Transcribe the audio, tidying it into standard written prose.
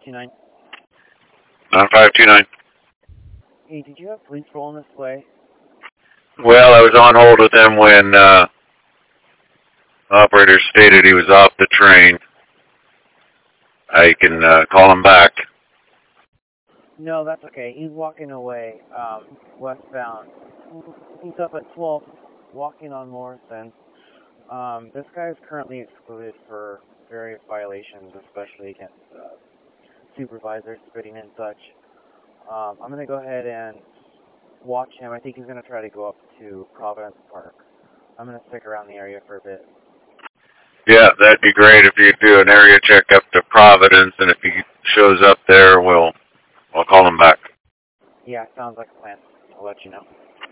9529. 9529. Hey, did you have police rolling this way? Well, I was on hold with him when operator stated he was off the train. I can call him back. No, that's okay. He's walking away, westbound. He's up at 12, walking on Morrison. This guy is currently excluded for various violations, especially against supervisors spitting and such. I'm going to go ahead and watch him. I think he's going to try to go up to Providence Park. I'm going to stick around the area for a bit. Yeah, that'd be great if you do an area check up to Providence, and if he shows up there, I'll call him back. Yeah, sounds like a plan. I'll let you know.